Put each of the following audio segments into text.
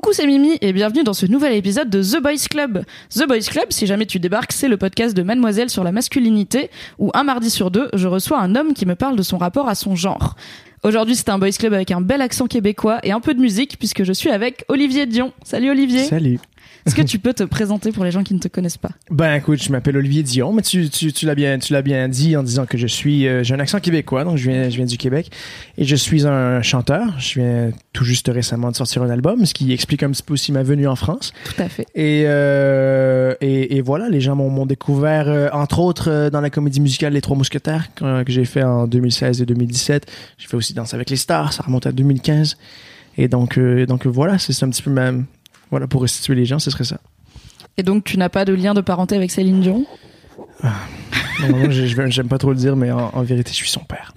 Coucou, c'est Mimi et bienvenue dans ce nouvel épisode de The Boys Club. The Boys Club, si jamais tu débarques, c'est le podcast de Mademoiselle sur la masculinité où un mardi sur deux, je reçois un homme qui me parle de son rapport à son genre. Aujourd'hui, c'est un Boys Club avec un bel accent québécois et un peu de musique puisque je suis avec Olivier Dion. Salut Olivier. Salut. Est-ce que tu peux te présenter pour les gens qui ne te connaissent pas? Ben écoute, je m'appelle Olivier Dion, mais tu l'as bien dit en disant que j'ai un accent québécois, donc je viens du Québec et je suis un chanteur. Je viens tout juste récemment de sortir un album, ce qui explique un petit peu aussi ma venue en France. Tout à fait. Et voilà, les gens m'ont découvert entre autres dans la comédie musicale Les Trois Mousquetaires que j'ai fait en 2016 et 2017. J'ai fait aussi Danse avec les stars, ça remonte à 2015. Et donc voilà, c'est un petit peu même. Voilà, pour restituer les gens, ce serait ça. Et donc, tu n'as pas de lien de parenté avec Céline Dion? Non, j'aime pas trop le dire, mais en vérité, je suis son père.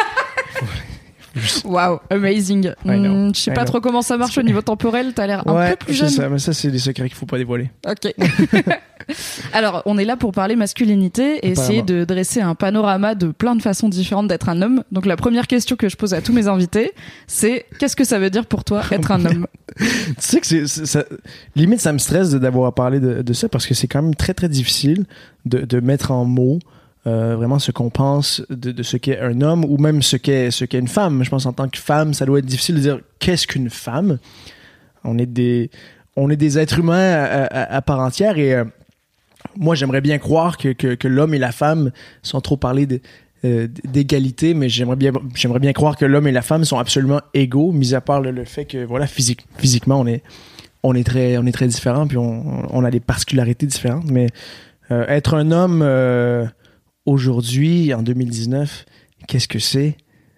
Wow, amazing. Je sais pas trop comment ça marche au niveau temporel, t'as l'air un peu plus jeune. Ça, mais ça, c'est des secrets qu'il faut pas dévoiler. Ok. Alors, on est là pour parler masculinité et essayer de dresser un panorama de plein de façons différentes d'être un homme. Donc, la première question que je pose à tous mes invités, c'est qu'est-ce que ça veut dire pour toi être un homme? Tu sais que limite, ça me stresse d'avoir à parler de ça parce que c'est quand même très, très difficile de mettre en mots vraiment ce qu'on pense de ce qu'est un homme ou même ce qu'est une femme. Je pense en tant que femme, ça doit être difficile de dire qu'est-ce qu'une femme. On est des êtres humains à part entière et moi, j'aimerais bien croire que l'homme et la femme, sans trop parler d'égalité, mais j'aimerais bien croire que l'homme et la femme sont absolument égaux, mis à part le fait que voilà, physiquement on est très différents, puis on a des particularités différentes, mais être un homme aujourd'hui, en 2019, qu'est-ce que c'est?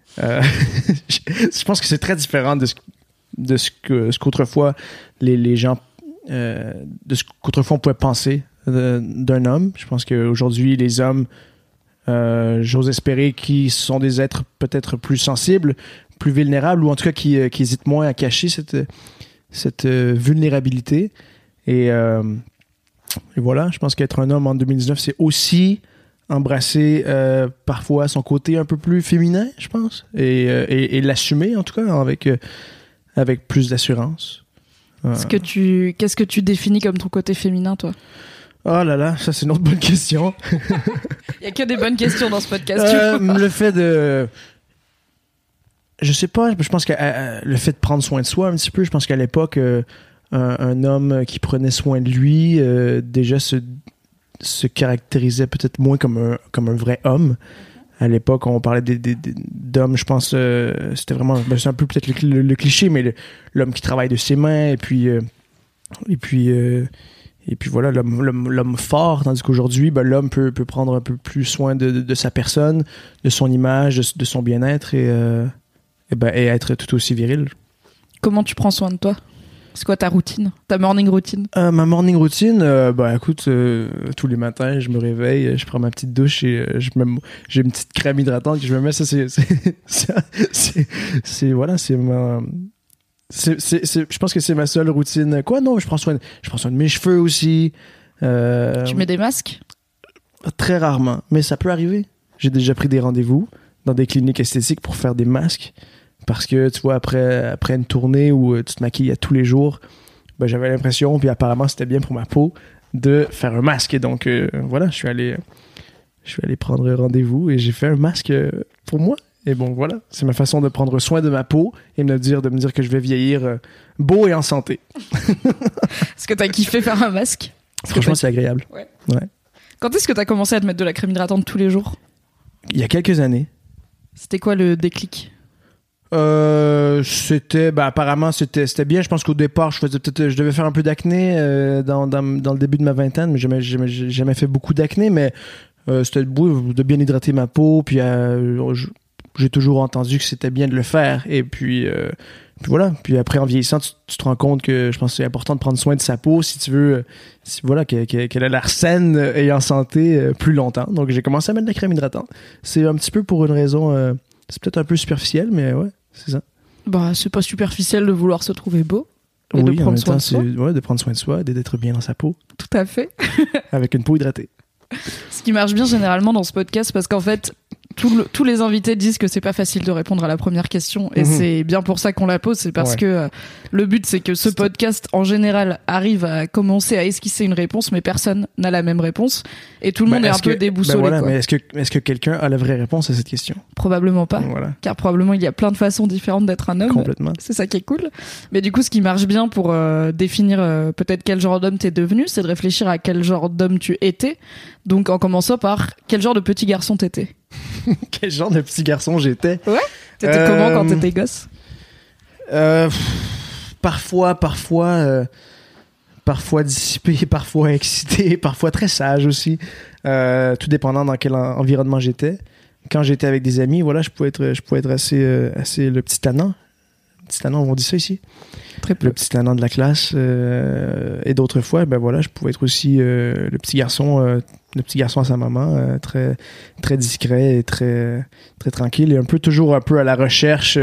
Je pense que c'est très différent de ce qu'autrefois les gens, de ce qu'autrefois on pouvait penser d'un homme. Je pense qu'aujourd'hui, les hommes, j'ose espérer qu'ils sont des êtres peut-être plus sensibles, plus vulnérables, ou en tout cas qui hésitent moins à cacher cette vulnérabilité. Et voilà, je pense qu'être un homme en 2019, c'est aussi embrasser parfois son côté un peu plus féminin, je pense, et l'assumer en tout cas avec plus d'assurance. Qu'est-ce que tu définis comme ton côté féminin, toi? Oh là là, ça c'est une autre bonne question. Il y a que des bonnes questions dans ce podcast. Le fait de... Je sais pas, je pense que le fait de prendre soin de soi un petit peu, je pense qu'à l'époque, un homme qui prenait soin de lui, déjà se caractérisait peut-être moins comme un vrai homme. À l'époque, on parlait d'hommes, je pense, c'était vraiment... c'est un peu peut-être le cliché, mais l'homme qui travaille de ses mains, et puis voilà, l'homme fort, tandis qu'aujourd'hui, l'homme peut prendre un peu plus soin de sa personne, de son image, de son bien-être et être tout aussi viril. Comment tu prends soin de toi? C'est quoi ta routine? Ta morning routine? Ma morning routine, écoute, tous les matins, je me réveille, je prends ma petite douche et j'ai une petite crème hydratante que je me mets. Ça, je pense que c'est ma seule routine. Quoi? Non, je prends soin de mes cheveux aussi. Tu mets des masques? Très rarement, mais ça peut arriver. J'ai déjà pris des rendez-vous dans des cliniques esthétiques pour faire des masques. Parce que, tu vois, après une tournée où tu te maquilles à tous les jours, j'avais l'impression, puis apparemment c'était bien pour ma peau, de faire un masque. Et donc, voilà, je suis allé prendre rendez-vous et j'ai fait un masque pour moi. Et bon, voilà, c'est ma façon de prendre soin de ma peau et de me dire que je vais vieillir beau et en santé. Est-ce que t'as kiffé faire un masque? Franchement, c'est agréable. Ouais. Ouais. Quand est-ce que t'as commencé à te mettre de la crème hydratante tous les jours? Il y a quelques années. C'était quoi le déclic? Apparemment c'était bien. Je pense qu'au départ je devais faire un peu d'acné dans le début de ma vingtaine, mais j'ai jamais fait beaucoup d'acné, mais c'était de bien hydrater ma peau, puis j'ai toujours entendu que c'était bien de le faire, et puis voilà. Puis après, en vieillissant, tu te rends compte que je pense que c'est important de prendre soin de sa peau si tu veux qu'elle ait l'air saine et en santé plus longtemps. Donc j'ai commencé à mettre de la crème hydratante. C'est un petit peu pour une raison, c'est peut-être un peu superficiel, mais ouais. C'est ça. C'est pas superficiel de vouloir se trouver beau. Et de prendre soin de soi. De prendre soin de soi, d'être bien dans sa peau. Tout à fait. Avec une peau hydratée. Ce qui marche bien généralement dans ce podcast, parce qu'en fait, tous les invités disent que c'est pas facile de répondre à la première question et c'est bien pour ça qu'on la pose, c'est parce que le but c'est que ce podcast en général arrive à commencer à esquisser une réponse mais personne n'a la même réponse et tout le monde est un peu déboussolé. Quoi. Mais est-ce que quelqu'un a la vraie réponse à cette question? Probablement pas, car probablement il y a plein de façons différentes d'être un homme. Complètement. C'est ça qui est cool. Mais du coup, ce qui marche bien pour définir peut-être quel genre d'homme t'es devenu, c'est de réfléchir à quel genre d'homme tu étais. Donc en commençant par quel genre de petit garçon t'étais. Quel genre de petit garçon j'étais? Ouais. T'étais comment quand t'étais gosse? Parfois dissipé, parfois excité, parfois très sage aussi. Tout dépendant dans quel environnement j'étais. Quand j'étais avec des amis, voilà, je pouvais être assez le petit tannant. Le petit tannant, on dit ça ici? Très peu. Le petit tannant de la classe. Et d'autres fois, ben voilà, je pouvais être aussi le petit garçon à sa maman, très, très discret et très, très tranquille. Et toujours un peu à la recherche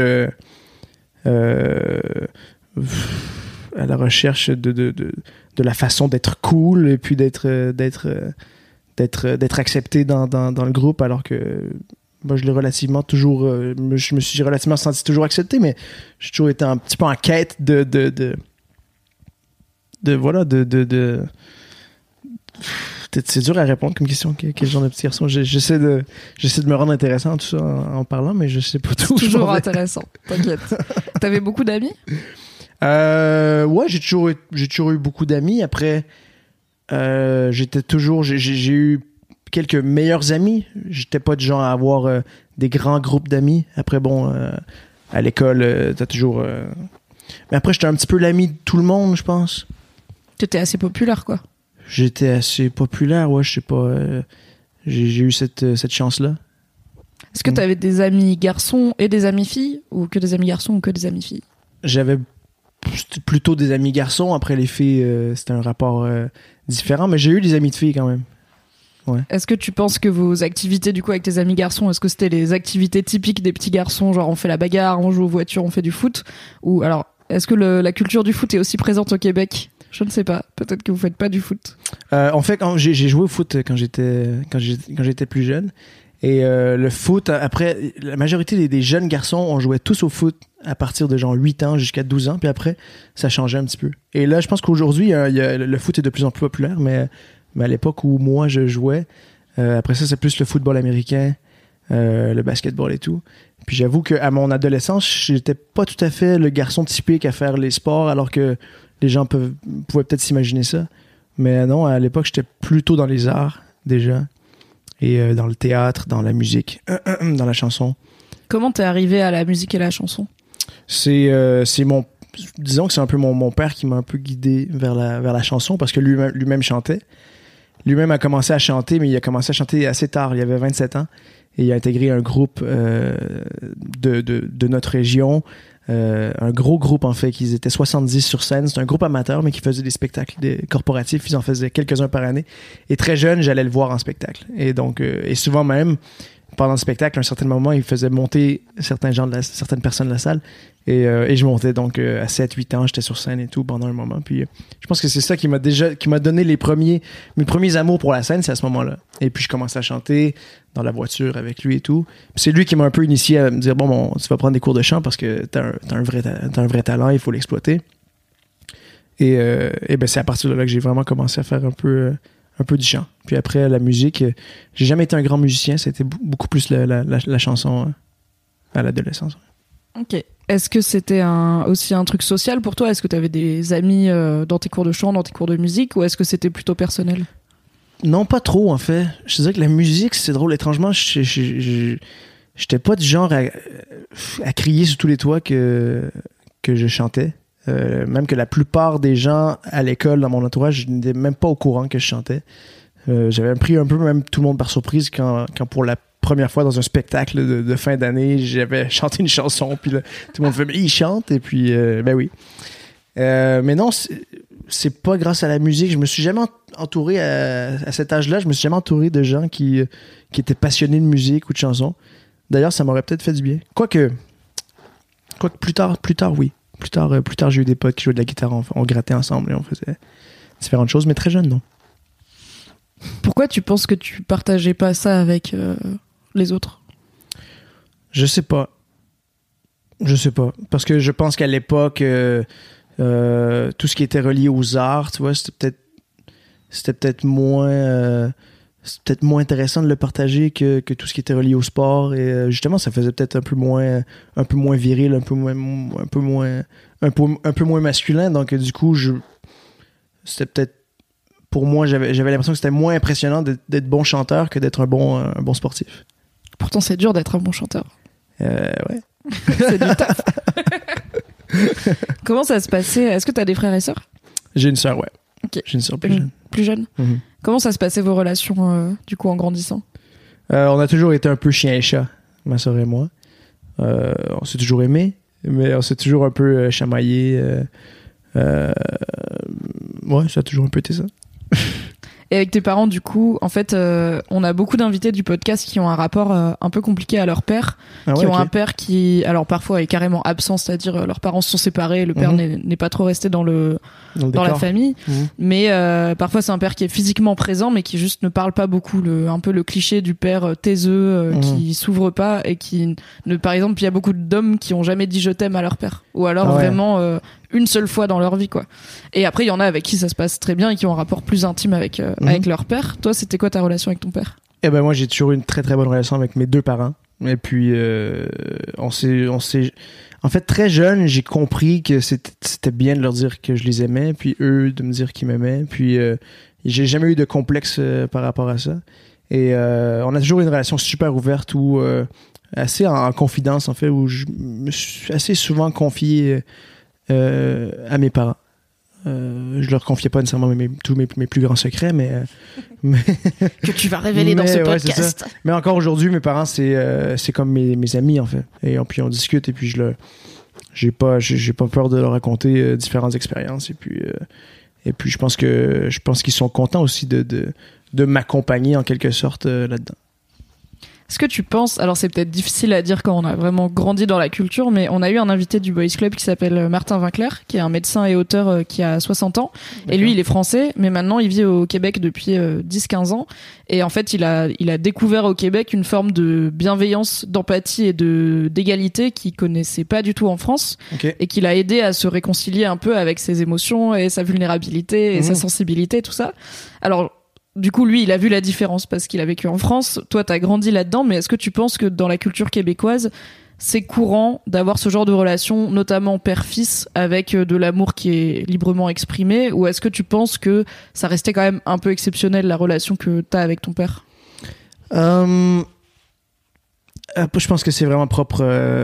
de la façon d'être cool et puis d'être accepté dans le groupe, alors que moi je me suis relativement senti toujours accepté, mais j'ai toujours été un petit peu en quête c'est dur à répondre comme question. Quel genre de petit garçon? J'essaie de me rendre intéressant tout ça en parlant, mais je sais pas tout. C'est toujours intéressant, t'inquiète. T'avais beaucoup d'amis? Ouais, j'ai toujours eu beaucoup d'amis. Après, j'ai eu quelques meilleurs amis. J'étais pas du genre à avoir des grands groupes d'amis. Après, bon, à l'école, t'as toujours... Mais après, j'étais un petit peu l'ami de tout le monde, je pense. T'étais assez populaire, quoi. J'étais assez populaire, ouais, je sais pas. J'ai eu cette chance-là. Est-ce que t'avais des amis garçons et des amis filles? Ou que des amis garçons ou que des amis filles? J'avais plutôt des amis garçons. Après, les filles, c'était un rapport différent. Mais j'ai eu des amis de filles quand même. Ouais. Est-ce que tu penses que vos activités du coup avec tes amis garçons, est-ce que c'était les activités typiques des petits garçons, genre on fait la bagarre, on joue aux voitures, on fait du foot? Ou alors, est-ce que la culture du foot est aussi présente au Québec? Je ne sais pas. Peut-être que vous faites pas du foot. En fait, j'ai joué au foot quand j'étais plus jeune. Et le foot, après, la majorité des jeunes garçons, on jouait tous au foot à partir de genre 8 ans jusqu'à 12 ans. Puis après, ça changeait un petit peu. Et là, je pense qu'aujourd'hui, le foot est de plus en plus populaire. Mais à l'époque où moi, je jouais, après ça, c'est plus le football américain, le basketball et tout. Puis j'avoue qu'à mon adolescence, j'étais pas tout à fait le garçon typique à faire les sports, alors que les gens pouvaient peut-être s'imaginer ça. Mais non, à l'époque, j'étais plutôt dans les arts, déjà. Et dans le théâtre, dans la musique, dans la chanson. Comment t'es arrivé à la musique et la chanson? Disons que c'est un peu mon père qui m'a un peu guidé vers la chanson, parce que lui-même chantait. Lui-même a commencé à chanter, mais il a commencé à chanter assez tard. Il avait 27 ans. Et il a intégré un groupe de notre région. Un gros groupe, en fait, qu'ils étaient 70 sur scène. C'est un groupe amateur, mais qui faisait des spectacles corporatifs. Ils en faisaient quelques-uns par année. Et très jeune, j'allais le voir en spectacle. Et donc, et souvent même, pendant le spectacle, à un certain moment, il faisait monter certaines personnes de la salle. Et je montais donc à 7-8 ans, j'étais sur scène et tout pendant un moment. Puis je pense que c'est ça qui m'a donné mes premiers amours pour la scène, c'est à ce moment-là. Et puis je commençais à chanter dans la voiture avec lui et tout. Puis c'est lui qui m'a un peu initié à me dire bon, tu vas prendre des cours de chant parce que t'as un vrai talent, il faut l'exploiter. Et ben c'est à partir de là que j'ai vraiment commencé à faire un peu du chant. Puis après la musique, j'ai jamais été un grand musicien, c'était beaucoup plus la chanson à l'adolescence. Ok. Est-ce que c'était aussi un truc social pour toi? Est-ce que tu avais des amis dans tes cours de chant, dans tes cours de musique, ou est-ce que c'était plutôt personnel? Non, pas trop, en fait. Je te dirais que la musique, c'est drôle. Étrangement, j'étais pas du genre à crier sur tous les toits que je chantais. Même que la plupart des gens à l'école, dans mon entourage, n'étaient même pas au courant que je chantais. J'avais pris un peu même tout le monde par surprise quand pour la première fois dans un spectacle de fin d'année, j'avais chanté une chanson, puis là, tout le monde fait « Mais il chante », et puis, ben oui. Mais non, c'est pas grâce à la musique. Je me suis jamais entouré, à cet âge-là, je me suis jamais entouré de gens qui étaient passionnés de musique ou de chansons. D'ailleurs, ça m'aurait peut-être fait du bien. Quoique plus tard, oui. Plus tard, j'ai eu des potes qui jouaient de la guitare, on grattait ensemble et on faisait différentes choses, mais très jeune, non. Pourquoi tu penses que tu partageais pas ça avec les autres? Je sais pas. Parce que je pense qu'à l'époque, tout ce qui était relié aux arts, tu vois, c'était peut-être moins intéressant de le partager que tout ce qui était relié au sport. Et justement, ça faisait peut-être un peu moins viril, un peu moins masculin. Donc, du coup, c'était peut-être, pour moi, j'avais l'impression que c'était moins impressionnant d'être bon chanteur que d'être un bon sportif. Pourtant, c'est dur d'être un bon chanteur. Ouais. C'est du taf. Comment ça se passait? Est-ce que tu as des frères et sœurs? J'ai une sœur, ouais. Okay. J'ai une sœur plus jeune. Plus jeune? Mm-hmm. Comment ça se passait vos relations, du coup, en grandissant? On a toujours été un peu chien et chat, ma sœur et moi. On s'est toujours aimés, mais on s'est toujours un peu chamaillés. Ouais, ça a toujours un peu été ça. Et avec tes parents, du coup, en fait, on a beaucoup d'invités du podcast qui ont un rapport un peu compliqué à leur père, qui ont un père qui, alors parfois est carrément absent, c'est-à-dire leurs parents se sont séparés, le père n'est pas trop resté dans la famille, mais parfois c'est un père qui est physiquement présent, mais qui juste ne parle pas beaucoup, un peu le cliché du père taiseux qui s'ouvre pas et qui, par exemple, il y a beaucoup d'hommes qui ont jamais dit je t'aime à leur père, ou alors vraiment une seule fois dans leur vie, quoi. Et après, il y en a avec qui ça se passe très bien et qui ont un rapport plus intime avec leur père. Toi, c'était quoi ta relation avec ton père? Eh ben moi, j'ai toujours eu une très très bonne relation avec mes deux parents. Et puis, on s'est... En fait, très jeune, j'ai compris que c'était bien de leur dire que je les aimais, puis eux de me dire qu'ils m'aimaient. Puis, j'ai jamais eu de complexe par rapport à ça. Et on a toujours eu une relation super ouverte où assez en confidence, en fait, où je me suis assez souvent confié à mes parents. Je leur confiais pas nécessairement tous mes plus grands secrets, mais que tu vas révéler dans ce podcast. Ouais, mais encore aujourd'hui, mes parents, c'est comme mes amis, en fait. Et puis on discute, et puis j'ai pas peur de leur raconter différentes expériences. Et puis je pense qu'ils sont contents aussi de m'accompagner en quelque sorte là-dedans. Est-ce que tu penses, alors c'est peut-être difficile à dire quand on a vraiment grandi dans la culture, mais on a eu un invité du Boys Club qui s'appelle Martin Winkler, qui est un médecin et auteur qui a 60 ans. D'accord. Et lui, il est français, mais maintenant il vit au Québec depuis 10-15 ans. Et en fait, il a découvert au Québec une forme de bienveillance, d'empathie et d'égalité qu'il connaissait pas du tout en France. Okay. Et qui l'a aidé à se réconcilier un peu avec ses émotions et sa vulnérabilité et sa sensibilité, tout ça. Alors, du coup, lui, il a vu la différence parce qu'il a vécu en France. Toi, t'as grandi là-dedans, mais est-ce que tu penses que dans la culture québécoise, c'est courant d'avoir ce genre de relation, notamment père-fils, avec de l'amour qui est librement exprimé, ou est-ce que tu penses que ça restait quand même un peu exceptionnel, la relation que t'as avec ton père? Je pense que c'est vraiment propre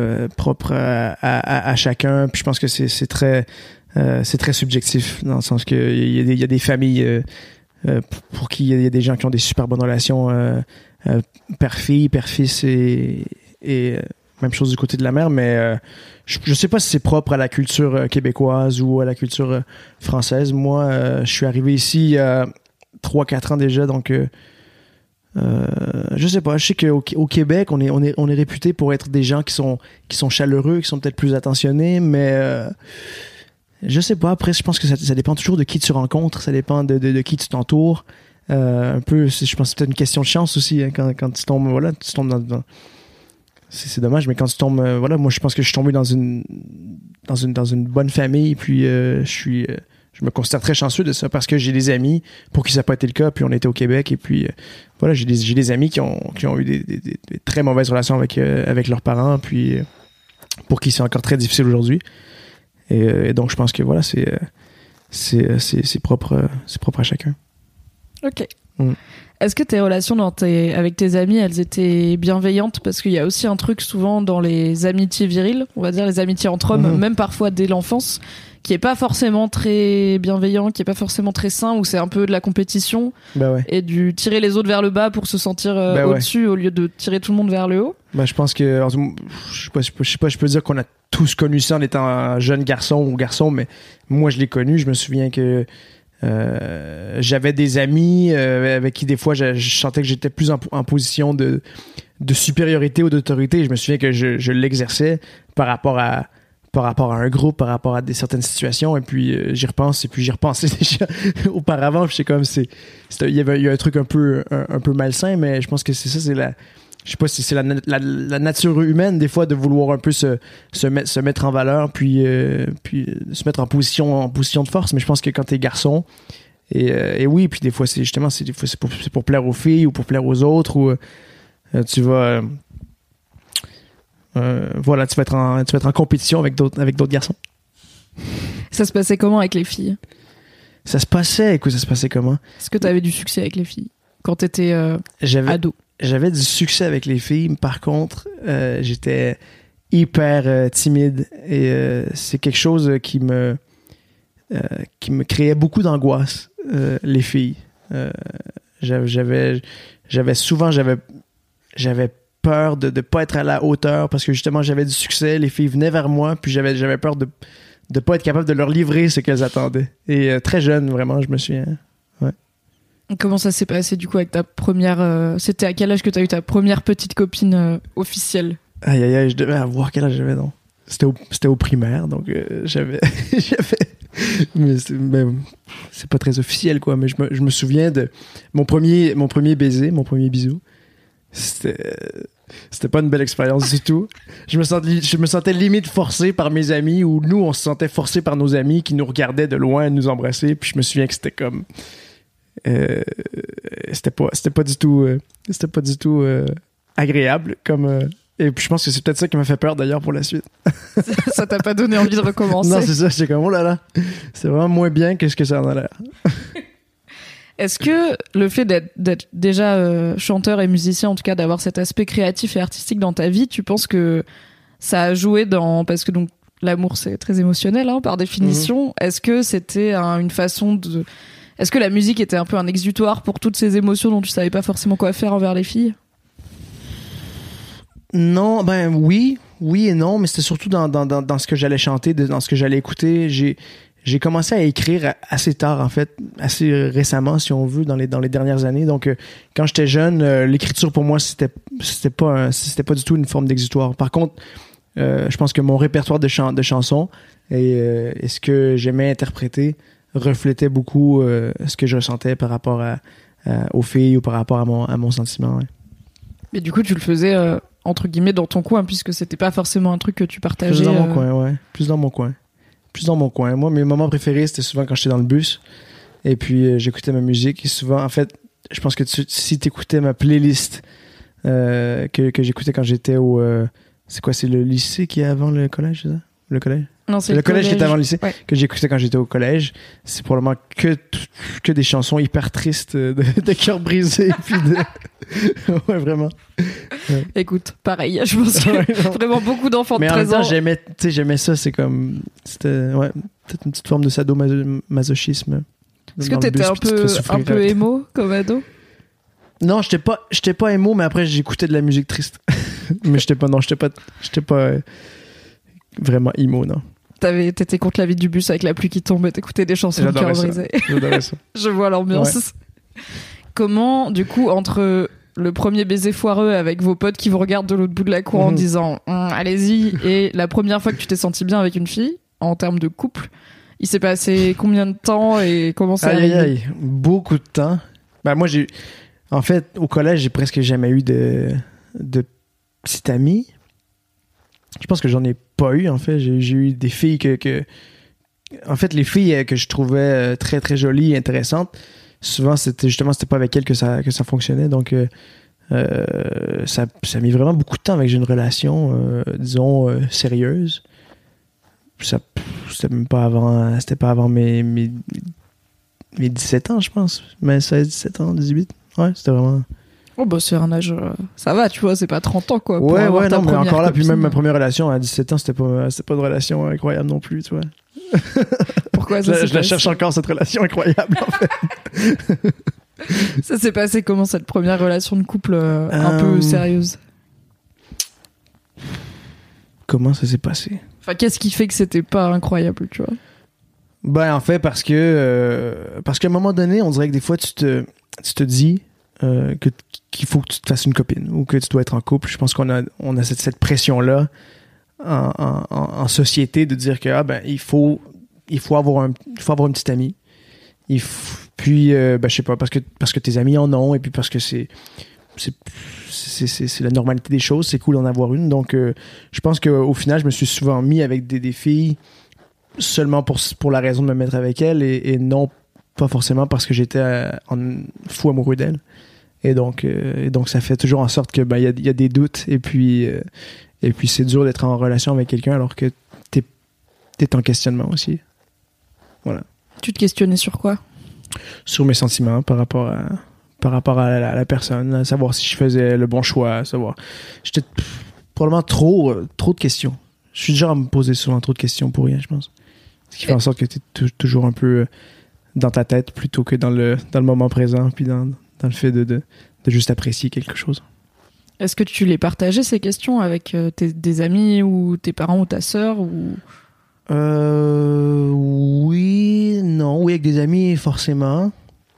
à chacun. Puis je pense que c'est très subjectif, dans le sens qu'il y a des familles... pour qui il y a des gens qui ont des super bonnes relations père-fille, père-fils et même chose du côté de la mère, mais je sais pas si c'est propre à la culture québécoise ou à la culture française. Moi, je suis arrivé ici il y a 3-4 ans déjà, donc je sais pas. Je sais qu'au Québec, on est réputé pour être des gens qui sont chaleureux, qui sont peut-être plus attentionnés, mais je sais pas. Après, je pense que ça dépend toujours de qui tu rencontres, ça dépend de qui tu t'entoures. Un peu, je pense que c'est peut-être une question de chance aussi, hein, quand tu tombes, voilà, dans c'est dommage, mais quand tu tombes, voilà, moi je pense que je suis tombé dans une bonne famille, puis je me considère très chanceux de ça parce que j'ai des amis pour qui ça n'a pas été le cas, puis on était au Québec, et puis voilà, j'ai des amis qui ont eu des très mauvaises relations avec leurs parents, puis pour qui c'est encore très difficile aujourd'hui. Et donc je pense que voilà, c'est propre à chacun. Ok. Est-ce que tes relations avec tes amis, elles étaient bienveillantes? Parce qu'il y a aussi un truc souvent dans les amitiés viriles, on va dire les amitiés entre hommes, même parfois dès l'enfance, qui est pas forcément très bienveillant, qui est pas forcément très sain, où c'est un peu de la compétition et du tirer les autres vers le bas pour se sentir au-dessus au lieu de tirer tout le monde vers le haut. Je pense que, je sais pas, je peux dire qu'on a tous connu ça en étant un jeune garçon, mais moi je l'ai connu. Je me souviens que j'avais des amis avec qui des fois je sentais que j'étais plus en position de supériorité ou d'autorité. Je me souviens que je l'exerçais par rapport à un groupe, par rapport à certaines situations, et puis j'y repensais déjà auparavant, puis c'est comme il y a un truc un peu malsain, mais je pense que c'est ça, c'est je sais pas si c'est la nature humaine des fois de vouloir un peu se mettre en valeur puis se mettre en position de force, mais je pense que quand t'es garçon et oui, puis des fois c'est pour plaire aux filles ou pour plaire aux autres ou tu vas voilà, tu vas être en compétition avec d'autres garçons. Ça se passait comment avec les filles? Ça se passait comment? Est-ce que t'avais du succès avec les filles quand t'étais ado? J'avais du succès avec les filles. Par contre, j'étais hyper timide et c'est quelque chose qui me créait beaucoup d'angoisse, les filles. J'avais peur de pas être à la hauteur parce que justement j'avais du succès, les filles venaient vers moi, puis j'avais peur de pas être capable de leur livrer ce qu'elles attendaient. Et très jeune, vraiment, je me souviens. Ouais. Comment ça s'est passé du coup avec ta première... C'était à quel âge que t'as eu ta première petite copine officielle? Aïe, je devais avoir quel âge j'avais, non? C'était au primaire, donc j'avais... mais c'est pas très officiel, quoi. Mais je me souviens de mon premier baiser, mon premier bisou. C'était pas une belle expérience du tout. Je me sentais limite forcé par mes amis, ou nous, on se sentait forcé par nos amis qui nous regardaient de loin nous embrasser. Puis je me souviens que c'était comme... c'était pas du tout agréable comme... et puis je pense que c'est peut-être ça qui m'a fait peur d'ailleurs pour la suite. Ça t'a pas donné envie de recommencer? Non, c'est ça. J'étais comme, oh là là, c'est vraiment moins bien que ce que ça en a l'air. Est-ce que le fait d'être déjà chanteur et musicien, en tout cas d'avoir cet aspect créatif et artistique dans ta vie, tu penses que ça a joué dans... Parce que donc l'amour c'est très émotionnel hein, par définition. Est-ce que c'était une façon de... Est-ce que la musique était un peu un exutoire pour toutes ces émotions dont tu savais pas forcément quoi faire envers les filles? Non, ben oui et non, mais c'était surtout dans ce que j'allais chanter, dans ce que j'allais écouter. J'ai commencé à écrire assez tard, en fait, assez récemment, si on veut, dans les dernières années. Donc, quand j'étais jeune, l'écriture pour moi, c'était pas du tout une forme d'exutoire. Par contre, je pense que mon répertoire de chansons et ce que j'aimais interpréter reflétait beaucoup ce que je ressentais par rapport aux filles ou par rapport à mon sentiment. Ouais. Mais du coup, tu le faisais entre guillemets dans ton coin, puisque c'était pas forcément un truc que tu partageais. Plus dans mon coin, ouais. Plus dans mon coin. Moi, mes moments préférés, c'était souvent quand j'étais dans le bus. Et puis, j'écoutais ma musique. Et souvent, en fait, je pense que si t'écoutais ma playlist que j'écoutais quand j'étais au... c'est quoi? C'est le lycée qui est avant le collège, c'est ça? Le collège? Non, c'est le collège qui était avant le lycée. Ouais. Que j'écoutais quand j'étais au collège. C'est probablement que des chansons hyper tristes de cœur brisé. Puis ouais, vraiment. Ouais. Écoute, pareil, je pense que vraiment beaucoup d'enfants de 13 ans. Mais en même temps, j'aimais ça. C'était peut-être une petite forme de sadomasochisme. Est-ce que t'étais un peu émo comme ado? Non, j'étais pas émo, mais après j'écoutais de la musique triste. Mais j'étais pas vraiment émo, non. T'étais contre la vie du bus avec la pluie qui tombait, t'écoutais des chansons de cœur brisé. J'adorais ça. Je vois l'ambiance. Ouais. Comment, du coup, entre le premier baiser foireux avec vos potes qui vous regardent de l'autre bout de la cour en disant allez-y, et la première fois que tu t'es senti bien avec une fille, en termes de couple, il s'est passé combien de temps et comment ça Aïe, beaucoup de temps. Ben moi, en fait, au collège, j'ai presque jamais eu de petite amie. Je pense que j'en ai pas eu, en fait. J'ai eu des filles en fait, les filles que je trouvais très, très jolies et intéressantes, souvent, c'était pas avec elles que ça fonctionnait. Donc, ça a mis vraiment beaucoup de temps avec une relation, disons, sérieuse. C'était pas avant mes 17 ans, je pense. Mais 16, 17 ans, 18. Ouais, c'était vraiment... Oh bah c'est un âge, ça va, tu vois, c'est pas 30 ans quoi. Ouais, non, mais encore là, puis même ma première relation à 17 ans, c'était pas une relation incroyable non plus, tu vois. Pourquoi ça je la cherche encore, cette relation incroyable, en fait. Ça s'est passé comment, cette première relation de couple un peu sérieuse? Comment ça s'est passé? Enfin, qu'est-ce qui fait que c'était pas incroyable, tu vois? Ben, en fait, parce qu'à un moment donné, on dirait que des fois, tu te dis qu'il faut que tu te fasses une copine ou que tu dois être en couple. Je pense qu'on a cette pression-là en société de dire que il faut avoir une petite amie. Puis je sais pas, parce que tes amis en ont, et puis parce que c'est c'est la normalité des choses, c'est cool d'en avoir une. Donc, je pense qu'au final, je me suis souvent mis avec des filles seulement pour la raison de me mettre avec elles et non pas forcément parce que j'étais fou amoureux d'elles. Et donc, ça fait toujours en sorte que il y a des doutes et puis c'est dur d'être en relation avec quelqu'un alors que t'es en questionnement aussi. Voilà. Tu te questionnais sur quoi? Sur mes sentiments par rapport à la personne, à savoir si je faisais le bon choix, à savoir. J'étais probablement trop de questions. Je suis déjà à me poser souvent trop de questions pour rien, je pense. Ce qui fait en sorte que tu es toujours un peu dans ta tête plutôt que dans le moment présent, puis dans le fait de juste apprécier quelque chose. Est-ce que tu les partageais, ces questions, avec des amis ou tes parents ou ta sœur ou... Oui, non. Oui, avec des amis, forcément.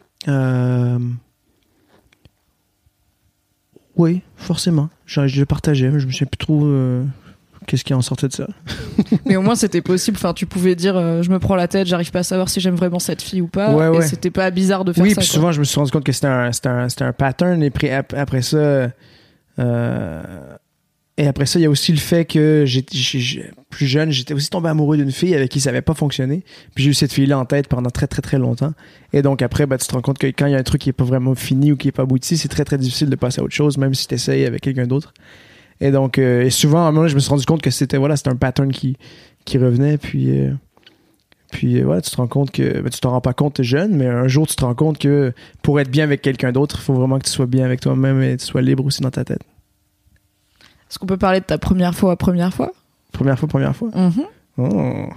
Oui, forcément. Je le partageais, mais je me souviens plus trop qu'est-ce qui en sortait de ça. Mais au moins, c'était possible. Enfin, tu pouvais dire je me prends la tête, j'arrive pas à savoir si j'aime vraiment cette fille ou pas. Ouais, et ouais. c'était pas bizarre de faire oui, ça. Oui, puis souvent, je me suis rendu compte que c'était un pattern. Après ça... Et après ça, il y a aussi le fait que plus jeune, j'étais aussi tombé amoureux d'une fille avec qui ça n'avait pas fonctionné. Puis j'ai eu cette fille-là en tête pendant très, très, très longtemps. Et donc après, tu te rends compte que quand il y a un truc qui n'est pas vraiment fini ou qui n'est pas abouti, c'est très, très difficile de passer à autre chose, même si tu essayes avec quelqu'un d'autre. Et donc, et souvent, à un moment, je me suis rendu compte que c'était un pattern qui revenait. Puis voilà, tu te rends compte que tu t'en rends pas compte, t'es jeune, mais un jour, tu te rends compte que pour être bien avec quelqu'un d'autre, il faut vraiment que tu sois bien avec toi-même et que tu sois libre aussi dans ta tête. Est-ce qu'on peut parler de ta première fois? Première fois? Mm-hmm. Oh.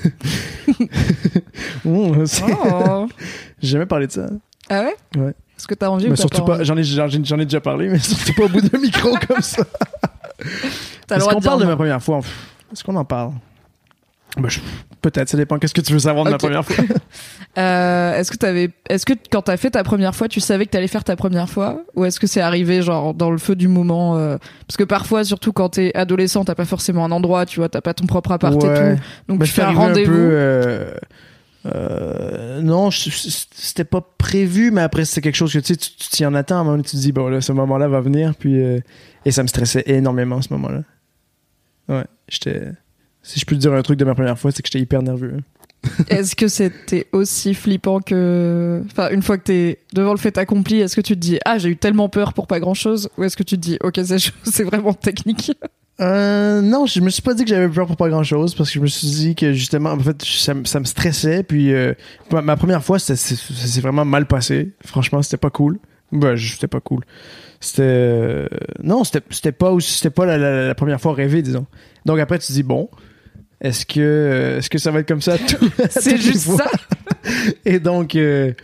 J'ai jamais parlé de ça. Ah ouais? Ouais. Est-ce que t'as envie mais ou surtout pas pas, j'en ai déjà parlé, mais surtout pas au bout d'un micro comme ça. Est-ce qu'on parle de ma première fois? Est-ce qu'on en parle? Peut-être, ça dépend. Qu'est-ce que tu veux savoir de ma première fois? Est-ce que quand t'as fait ta première fois, tu savais que t'allais faire ta première fois? Ou est-ce que c'est arrivé genre dans le feu du moment Parce que parfois, surtout quand t'es adolescent, t'as pas forcément un endroit, tu vois, t'as pas ton propre appart et tout. Donc tu fais un rendez-vous. Non, c'était pas prévu, mais après c'était quelque chose que tu t'y en attends. À un moment, tu te dis, bon là, ce moment-là va venir. Puis, et ça me stressait énormément ce moment-là. Ouais, si je peux te dire un truc de ma première fois, c'est que j'étais hyper nerveux. Est-ce que c'était aussi flippant que... Enfin, une fois que t'es devant le fait accompli, est-ce que tu te dis « Ah, j'ai eu tellement peur pour pas grand-chose » ou est-ce que tu te dis « Ok, c'est vraiment technique » Non, je me suis pas dit que j'avais peur pour pas grand-chose parce que je me suis dit que justement, en fait, ça me stressait. Puis ma première fois, ça s'est vraiment mal passé. Franchement, c'était pas cool. C'était pas cool. Non, c'était pas la première fois rêvée, disons. Donc après, tu te dis, bon... Est-ce que ça va être comme ça c'est juste ça. Et donc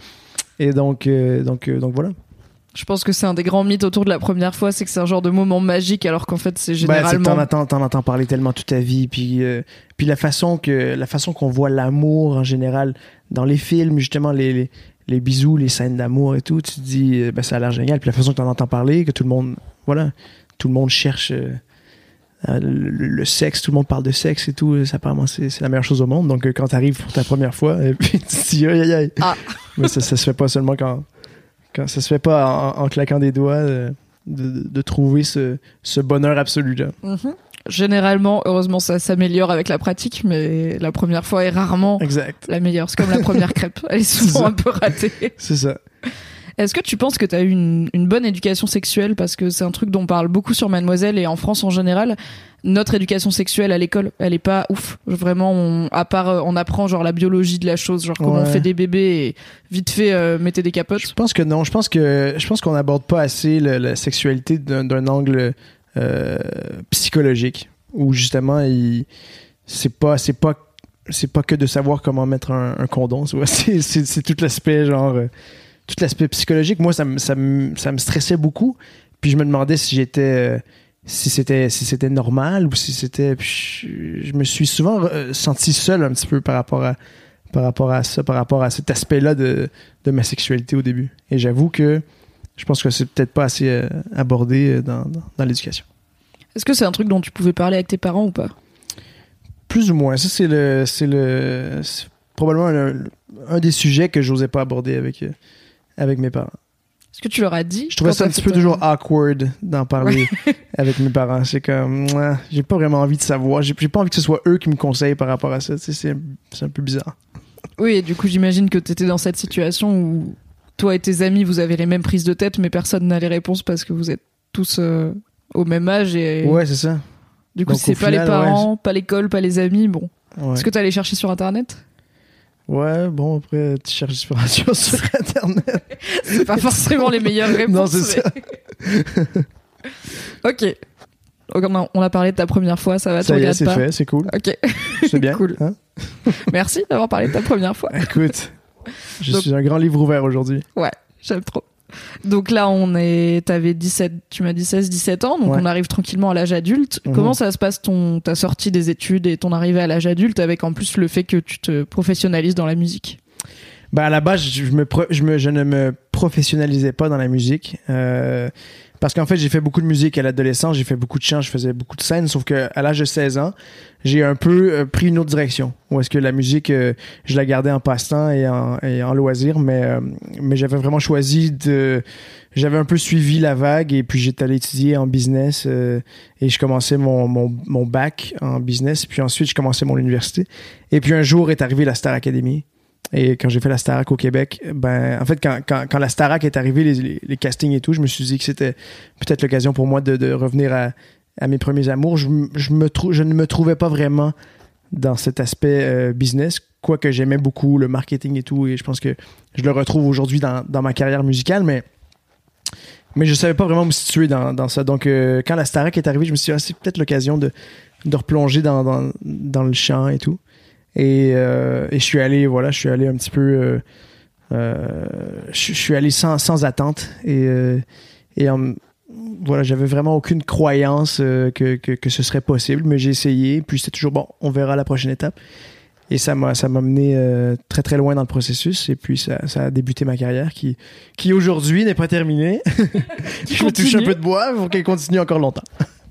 voilà. Je pense que c'est un des grands mythes autour de la première fois, c'est que c'est un genre de moment magique, alors qu'en fait c'est généralement. T'en entends parler tellement toute ta vie, puis la façon qu'on voit l'amour en général dans les films, justement les bisous, les scènes d'amour et tout, tu te dis ça a l'air génial. Puis la façon que t'en entends parler, que tout le monde cherche. Le sexe, tout le monde parle de sexe et tout, ça apparemment c'est la meilleure chose au monde. Donc quand t'arrives pour ta première fois et puis tu te dis aïe aïe aïe. Ah. Mais ça se fait pas seulement quand ça se fait pas en claquant des doigts de trouver ce bonheur absolu là. Mm-hmm. Généralement, heureusement, ça s'améliore avec la pratique, mais la première fois est rarement la meilleure. C'est comme la première crêpe, elle est souvent un peu ratée. C'est ça. Est-ce que tu penses que tu as eu une bonne éducation sexuelle? Parce que c'est un truc dont on parle beaucoup sur Mademoiselle et en France en général. Notre éducation sexuelle à l'école, elle est pas ouf. Vraiment, on apprend genre la biologie de la chose, genre comment on fait des bébés et vite fait mettez des capotes. Je pense que non. Je pense qu'on n'aborde pas assez la sexualité d'un angle psychologique. Où justement, c'est pas que de savoir comment mettre un condom. C'est tout l'aspect genre... tout l'aspect psychologique, moi, ça me stressait beaucoup. Puis je me demandais si c'était normal ou si c'était... Je me suis souvent senti seul un petit peu par rapport à ça, par rapport à cet aspect-là de ma sexualité au début. Et j'avoue que je pense que c'est peut-être pas assez abordé dans l'éducation. Est-ce que c'est un truc dont tu pouvais parler avec tes parents ou pas? Plus ou moins. Ça, c'est probablement un des sujets que j'osais pas aborder avec mes parents. Est-ce que tu leur as dit? Je trouvais ça un petit peu toujours awkward d'en parler avec mes parents. C'est comme, j'ai pas vraiment envie de savoir. J'ai pas envie que ce soit eux qui me conseillent par rapport à ça. Tu sais, c'est un peu bizarre. Oui, et du coup, j'imagine que t'étais dans cette situation où toi et tes amis, vous avez les mêmes prises de tête, mais personne n'a les réponses parce que vous êtes tous au même âge. Ouais, c'est ça. Du coup, donc, c'est pas final, les parents, pas l'école, pas les amis. Bon. Ouais. Est-ce que t'es allé chercher sur Internet? Ouais, bon, après, tu cherches l'inspiration sur Internet. C'est pas forcément les meilleures réponses. Non, c'est mais... ça. Ok. On a parlé de ta première fois, ça va, tu regardes pas? Ça y est, c'est fait, c'est cool. Ok. C'est bien. Cool. Hein? Merci d'avoir parlé de ta première fois. Écoute, je suis un grand livre ouvert aujourd'hui. Ouais, j'aime trop. Donc là, t'avais 17, tu m'as dit 16-17 ans, donc on arrive tranquillement à l'âge adulte. Comment ça se passe ta sortie des études et ton arrivée à l'âge adulte, avec en plus le fait que tu te professionnalises dans la musique? Ben à la base, je ne me professionnalisais pas dans la musique. Parce qu'en fait, j'ai fait beaucoup de musique à l'adolescence, j'ai fait beaucoup de chant, je faisais beaucoup de scènes, sauf qu'à l'âge de 16 ans, j'ai un peu pris une autre direction. Où est-ce que la musique, je la gardais en passe-temps et en loisir, mais j'avais vraiment choisi j'avais un peu suivi la vague et puis j'étais allé étudier en business et je commençais mon bac en business, puis ensuite je commençais mon université. Et puis un jour est arrivée la Star Academy. Et quand j'ai fait la Starac au Québec, en fait, quand la Starac est arrivée, les castings et tout, je me suis dit que c'était peut-être l'occasion pour moi de revenir à mes premiers amours. Je ne me trouvais pas vraiment dans cet aspect business, quoique j'aimais beaucoup le marketing et tout, et je pense que je le retrouve aujourd'hui dans ma carrière musicale, mais je savais pas vraiment me situer dans ça. Donc, quand la Starac est arrivée, je me suis dit, c'est peut-être l'occasion de replonger dans le chant et tout. Et je suis allé un petit peu je suis allé sans attente et j'avais vraiment aucune croyance que ce serait possible, mais j'ai essayé, puis c'était toujours bon, on verra la prochaine étape, et ça m'a mené très très loin dans le processus, et puis ça a débuté ma carrière qui aujourd'hui n'est pas terminée. Je vais toucher un peu de bois pour qu'elle continue encore longtemps.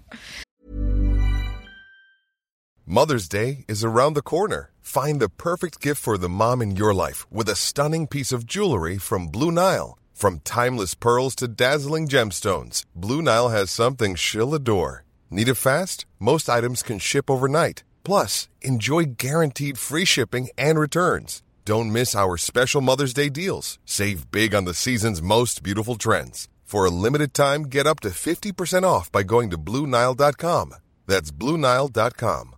Mother's Day is around the corner. Find the perfect gift for the mom in your life with a stunning piece of jewelry from Blue Nile. From timeless pearls to dazzling gemstones, Blue Nile has something she'll adore. Need it fast? Most items can ship overnight. Plus, enjoy guaranteed free shipping and returns. Don't miss our special Mother's Day deals. Save big on the season's most beautiful trends. For a limited time, get up to 50% off by going to BlueNile.com. That's BlueNile.com.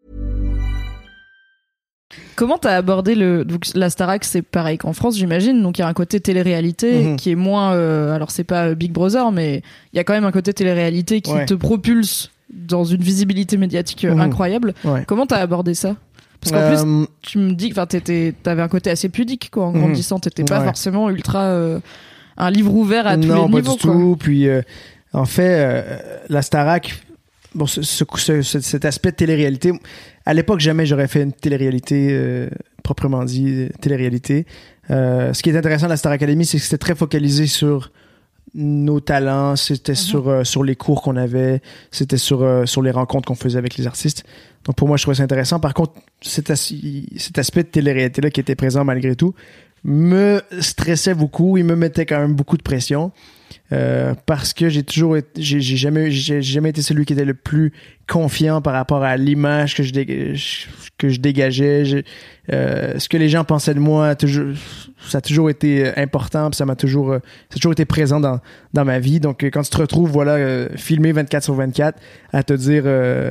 Comment t'as abordé donc la Starac? C'est pareil qu'en France, j'imagine, donc il y a un côté télé-réalité qui est moins alors c'est pas Big Brother, mais il y a quand même un côté télé-réalité qui te propulse dans une visibilité médiatique incroyable. Comment t'as abordé ça? Parce qu'en plus tu me dis que t'avais un côté assez pudique quoi, en grandissant, t'étais pas forcément ultra un livre ouvert à tous les niveaux. Non, pas du tout. Puis en fait la Starac, bon, cet aspect de télé-réalité, à l'époque, jamais j'aurais fait une télé-réalité, proprement dit, télé-réalité. Ce qui est intéressant de la Star Academy, c'est que c'était très focalisé sur nos talents, c'était sur les cours qu'on avait, c'était sur les rencontres qu'on faisait avec les artistes. Donc pour moi, je trouvais ça intéressant. Par contre, cet aspect de télé-réalité-là qui était présent malgré tout me stressait beaucoup, il me mettait quand même beaucoup de pression. Parce que j'ai jamais été celui qui était le plus confiant par rapport à l'image que je dégageais. Ce que les gens pensaient de moi, ça a toujours été important, puis ça a toujours été présent dans ma vie. Donc quand tu te retrouves filmé 24/24 à te dire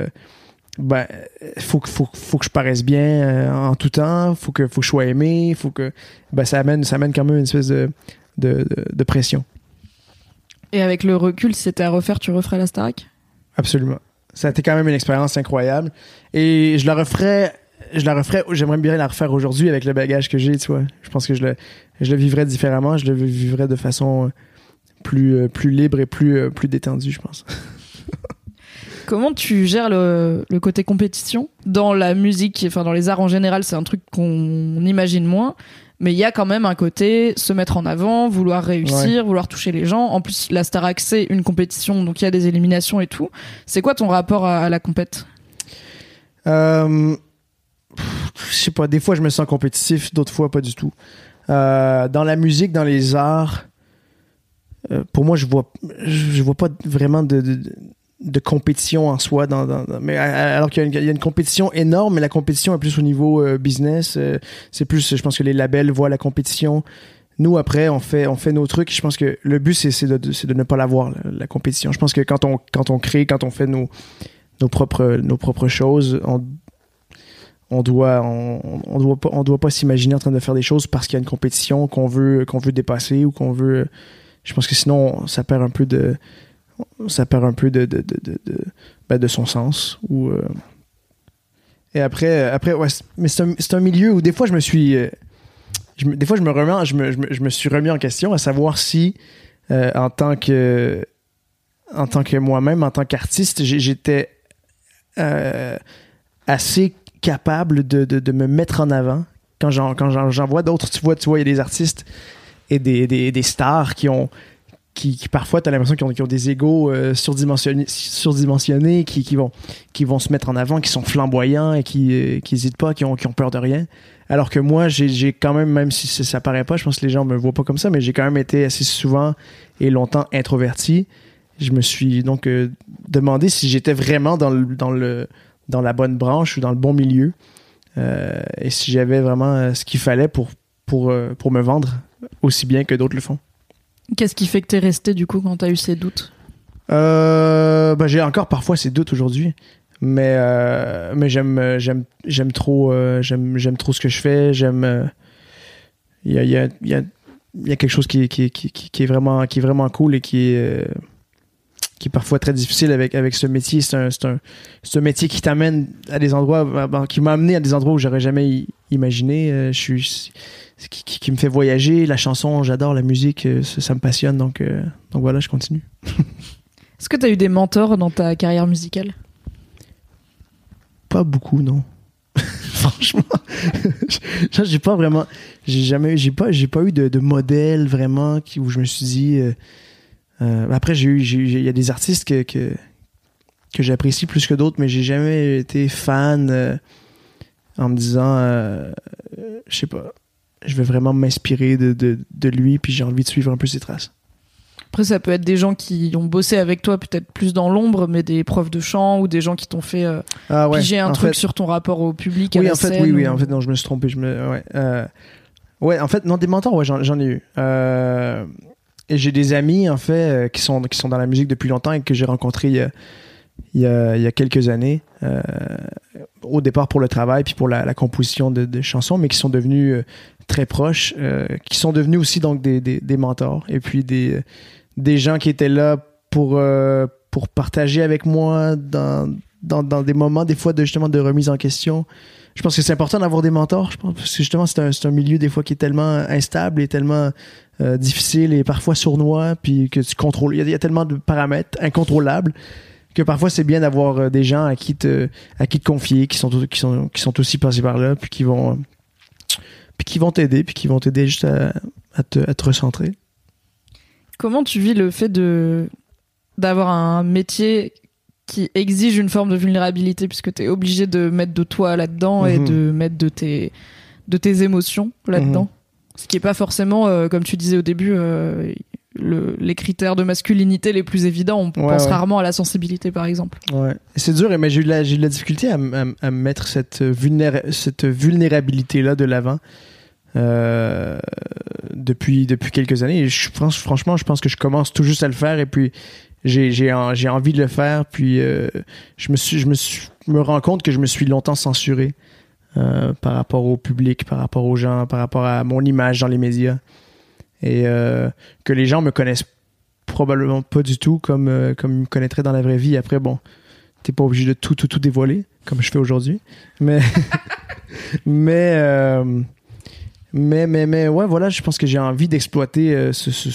faut que je paraisse bien en tout temps, faut que je sois aimé, ça amène quand même une espèce de pression. Et avec le recul, si c'était à refaire, tu referais la Starac? Absolument. Ça a été quand même une expérience incroyable. Et je la referais, j'aimerais bien la refaire aujourd'hui avec le bagage que j'ai, tu vois. Je pense que je le vivrais différemment, je le vivrais de façon plus libre et plus détendue, je pense. Comment tu gères le côté compétition? Dans la musique, enfin dans les arts en général, c'est un truc qu'on imagine moins. Mais il y a quand même un côté se mettre en avant, vouloir réussir, vouloir toucher les gens. En plus, la Starac, c'est une compétition, donc il y a des éliminations et tout. C'est quoi ton rapport à la compète? Je sais pas, des fois je me sens compétitif, d'autres fois pas du tout. Dans la musique, dans les arts, pour moi, je vois pas vraiment de compétition en soi mais alors qu'il y a une compétition énorme, mais la compétition est plus au niveau business. C'est plus, je pense que les labels voient la compétition. Nous, après, on fait nos trucs. Je pense que le but, c'est de ne pas l'avoir, la compétition. Je pense que quand on crée, quand on fait nos propres choses, on doit pas s'imaginer en train de faire des choses parce qu'il y a une compétition qu'on veut dépasser ou qu'on veut. Je pense que sinon, ça perd un peu de son sens. Et après, ouais, mais c'est un milieu où des fois je me suis remis en question à savoir si en tant que moi-même, en tant qu'artiste, j'étais assez capable de me mettre en avant quand j'en vois d'autres. Tu vois, il y a des artistes et des stars qui parfois, t'as l'impression qu'ils ont des égos surdimensionnés, qui vont se mettre en avant, qui sont flamboyants et qui hésitent pas, qui ont peur de rien. Alors que moi, j'ai quand même si ça paraît pas, je pense que les gens me voient pas comme ça, mais j'ai quand même été assez souvent et longtemps introverti. Je me suis donc demandé si j'étais vraiment dans la bonne branche ou dans le bon milieu, et si j'avais vraiment ce qu'il fallait pour me vendre aussi bien que d'autres le font. Qu'est-ce qui fait que t'es resté du coup quand t'as eu ces doutes? J'ai encore parfois ces doutes aujourd'hui, mais j'aime trop ce que je fais. Il y a quelque chose qui est vraiment cool et qui est parfois très difficile avec ce métier. C'est un métier qui t'amène à des endroits, qui m'a amené à des endroits où j'aurais jamais imaginé. Qui me fait voyager. La chanson, j'adore la musique, ça me passionne, donc voilà, je continue. Est-ce que tu as eu des mentors dans ta carrière musicale? Pas beaucoup, non. Franchement, j'ai pas vraiment, j'ai pas eu de modèle vraiment où je me suis dit. Après, il y a des artistes que j'apprécie plus que d'autres, mais j'ai jamais été fan en me disant, je sais pas. Je vais vraiment m'inspirer de lui, puis j'ai envie de suivre un peu ses traces. Après, ça peut être des gens qui ont bossé avec toi peut-être plus dans l'ombre, mais des profs de chant ou des gens qui t'ont fait piger un truc sur ton rapport au public, à la scène. Oui, en fait, non, je me suis trompé. En fait, non, des mentors, ouais, j'en ai eu. Et j'ai des amis, en fait, qui sont dans la musique depuis longtemps et que j'ai rencontrés il y a quelques années, au départ pour le travail puis pour la composition de chansons, mais qui sont devenus très proches, qui sont devenus aussi donc des mentors, et puis des gens qui étaient là pour partager avec moi dans des moments des fois de remise en question. Je pense que c'est important d'avoir des mentors, je pense, parce que justement c'est un milieu des fois qui est tellement instable et tellement difficile et parfois sournois, puis que tu contrôles, il y a tellement de paramètres incontrôlables que parfois c'est bien d'avoir des gens à qui te confier, qui sont aussi passés par là, puis qui vont t'aider juste à te recentrer. Comment tu vis le fait d'avoir un métier qui exige une forme de vulnérabilité, puisque tu es obligé de mettre de toi là-dedans et de mettre de tes émotions là-dedans, ce qui est pas forcément, comme tu disais au début, les critères de masculinité les plus évidents. On pense rarement à la sensibilité, par exemple. Ouais. C'est dur, mais j'ai eu de la difficulté à mettre cette vulnérabilité-là de l'avant depuis quelques années. Et franchement, je pense que je commence tout juste à le faire, et puis j'ai envie de le faire, puis je me rends compte que je me suis longtemps censuré par rapport au public, par rapport aux gens, par rapport à mon image dans les médias. Et que les gens me connaissent probablement pas du tout comme ils me connaîtraient dans la vraie vie. Après, bon, t'es pas obligé de tout dévoiler comme je fais aujourd'hui, mais ouais, voilà, je pense que j'ai envie d'exploiter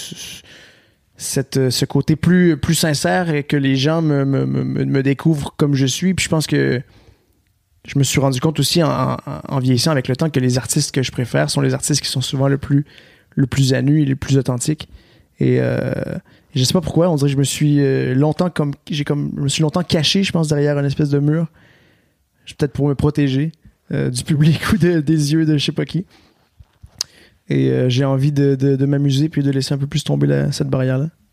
ce côté plus sincère, et que les gens me découvrent comme je suis. Puis je pense que je me suis rendu compte aussi en vieillissant avec le temps que les artistes que je préfère sont les artistes qui sont souvent le plus à nu et le plus authentique. Et je sais pas pourquoi, on dirait que je me suis longtemps caché, je pense, derrière une espèce de mur, peut-être pour me protéger du public ou des yeux de je sais pas qui. Et j'ai envie de m'amuser puis de laisser un peu plus tomber cette barrière-là.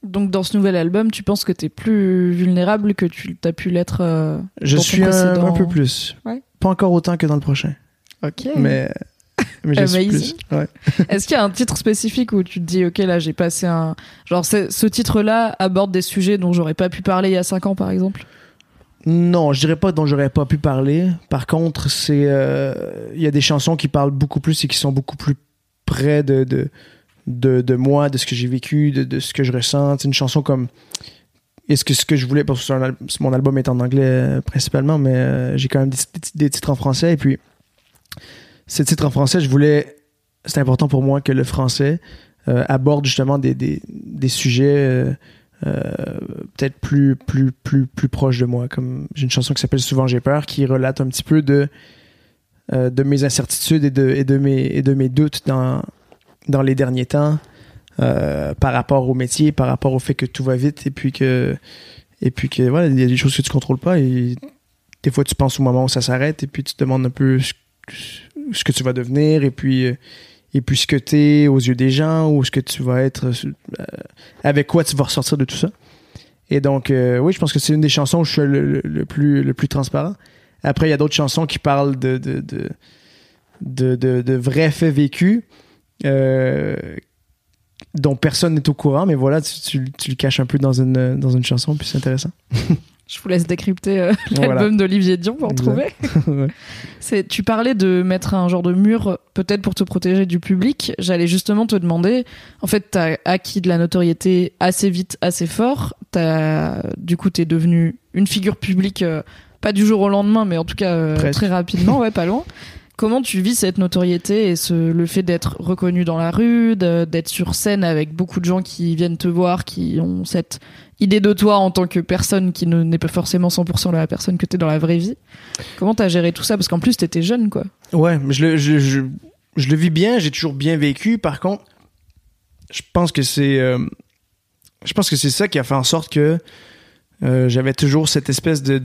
Donc dans ce nouvel album, tu penses que t'es plus vulnérable que tu t'as pu l'être Je dans suis ton précédent... un peu plus. Ouais. Pas encore autant que dans le prochain. Ok. Mais je suis Amazing. plus. Ouais. Est-ce qu'il y a un titre spécifique où tu te dis, ok, là j'ai passé un... Genre ce titre-là aborde des sujets dont j'aurais pas pu parler il y a 5 ans par exemple? Non, je dirais pas dont j'aurais pas pu parler. Par contre, c'est il y a des chansons qui parlent beaucoup plus et qui sont beaucoup plus près de moi, de ce que j'ai vécu, de ce que je ressens. C'est une chanson comme ce que je voulais, parce que mon album est en anglais principalement, mais j'ai quand même des titres en français. Et puis, ces titres en français, c'est important pour moi que le français aborde justement des sujets peut-être plus proches de moi. Comme j'ai une chanson qui s'appelle Souvent j'ai peur, qui relate un petit peu de mes incertitudes et de mes doutes dans les derniers temps, par rapport au métier, par rapport au fait que tout va vite et puis que voilà, il y a des choses que tu contrôles pas et des fois tu penses au moment où ça s'arrête et puis tu te demandes un peu ce que tu vas devenir et puis ce que t'es aux yeux des gens ou ce que tu vas être, avec quoi tu vas ressortir de tout ça. Et donc oui, je pense que c'est une des chansons où je suis le plus transparent. Après, il y a d'autres chansons qui parlent de vrais faits vécus dont personne n'est au courant, mais voilà, tu le caches un peu dans une chanson, puis c'est intéressant. Je vous laisse décrypter l'album d'Olivier Dion pour trouver. Ouais. Tu parlais de mettre un genre de mur peut-être pour te protéger du public. J'allais justement te demander, en fait, t'as acquis de la notoriété assez vite, assez fort. Du coup, t'es devenu une figure publique, pas du jour au lendemain, mais en tout cas très rapidement, ouais, pas loin. Comment tu vis cette notoriété et le fait d'être reconnu dans la rue, d'être sur scène avec beaucoup de gens qui viennent te voir, qui ont cette idée de toi en tant que personne qui n'est pas forcément 100% la personne que t'es dans la vraie vie? Comment t'as géré tout ça? Parce qu'en plus, t'étais jeune, quoi. Ouais, mais je le vis bien, j'ai toujours bien vécu. Par contre, je pense que c'est ça qui a fait en sorte que j'avais toujours cette espèce de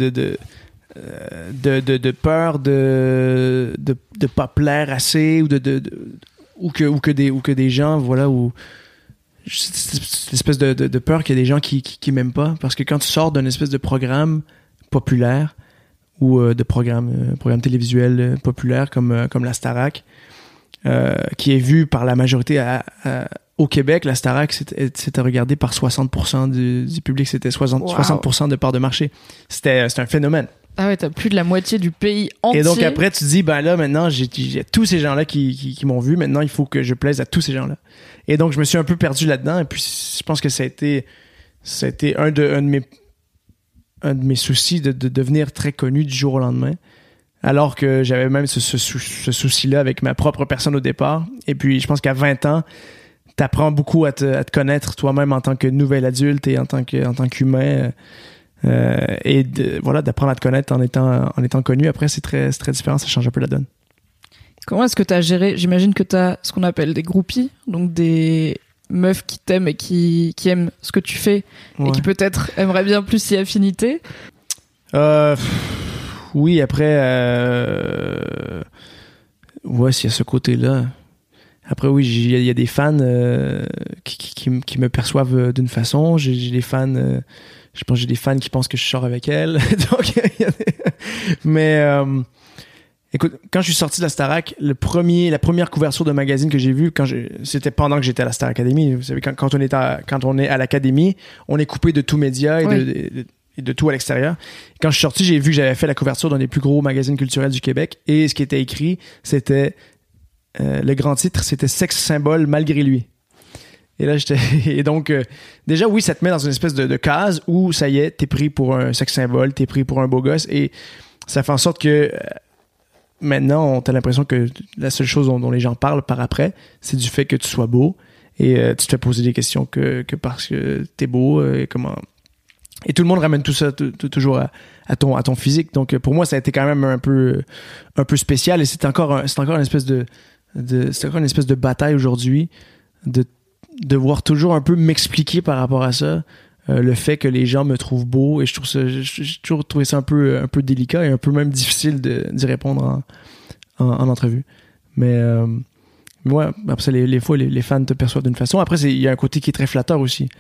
peur de pas plaire assez ou que des gens, voilà, ou cette espèce de peur qu'il y a des gens qui m'aiment pas, parce que quand tu sors d'un espèce de programme populaire ou de programme télévisuel populaire comme la Starac, qui est vu par la majorité au Québec, la Starac c'était regardé par 60% du public, c'était 60% de part de marché. C'était un phénomène. Ah ouais, t'as plus de la moitié du pays entier. Et donc après, tu te dis, ben là, maintenant, j'ai tous ces gens-là qui m'ont vu. Maintenant, il faut que je plaise à tous ces gens-là. Et donc, je me suis un peu perdu là-dedans. Et puis, je pense que ça a été un de mes soucis de devenir très connu du jour au lendemain. Alors que j'avais même ce souci-là avec ma propre personne au départ. Et puis, je pense qu'à 20 ans, t'apprends beaucoup à te connaître toi-même en tant que nouvel adulte et en tant qu'humain. Et d'apprendre à te connaître en étant connu. Après, c'est très différent, ça change un peu la donne. Comment est-ce que t'as géré? J'imagine que t'as ce qu'on appelle des groupies, donc des meufs qui t'aiment et qui aiment ce que tu fais, ouais, et qui peut-être aimeraient bien plus si affinité. Oui, après ouais, s'il y a ce côté-là. Après, oui, il y a des fans qui me perçoivent d'une façon. J'ai des fans... je pense que j'ai des fans qui pensent que je sors avec elles. Donc, mais écoute, quand je suis sorti de la Starac, la première couverture de magazine que j'ai vue, c'était pendant que j'étais à la Star Academy. Vous savez, quand on est à l'académie, on est coupé de tout média et de tout à l'extérieur. Quand je suis sorti, j'ai vu que j'avais fait la couverture d'un des plus gros magazines culturels du Québec, et ce qui était écrit, c'était le grand titre, c'était Sexe symbole malgré lui. Et là, et donc, déjà, oui, ça te met dans une espèce de case où, ça y est, t'es pris pour un sexe symbole, t'es pris pour un beau gosse, et ça fait en sorte que maintenant, t'as l'impression que la seule chose dont les gens parlent par après, c'est du fait que tu sois beau, et tu te fais poser des questions que parce que t'es beau, et comment... Et tout le monde ramène tout ça toujours à ton physique. Donc, pour moi, ça a été quand même un peu spécial, et c'est encore une espèce c'est encore une espèce de bataille aujourd'hui de devoir toujours un peu m'expliquer par rapport à ça, le fait que les gens me trouvent beau, et j'ai toujours trouvé ça un peu délicat et un peu même difficile d'y répondre en entrevue. Mais ouais, après ça, les fois les fans te perçoivent d'une façon. Après, il y a un côté qui est très flatteur aussi.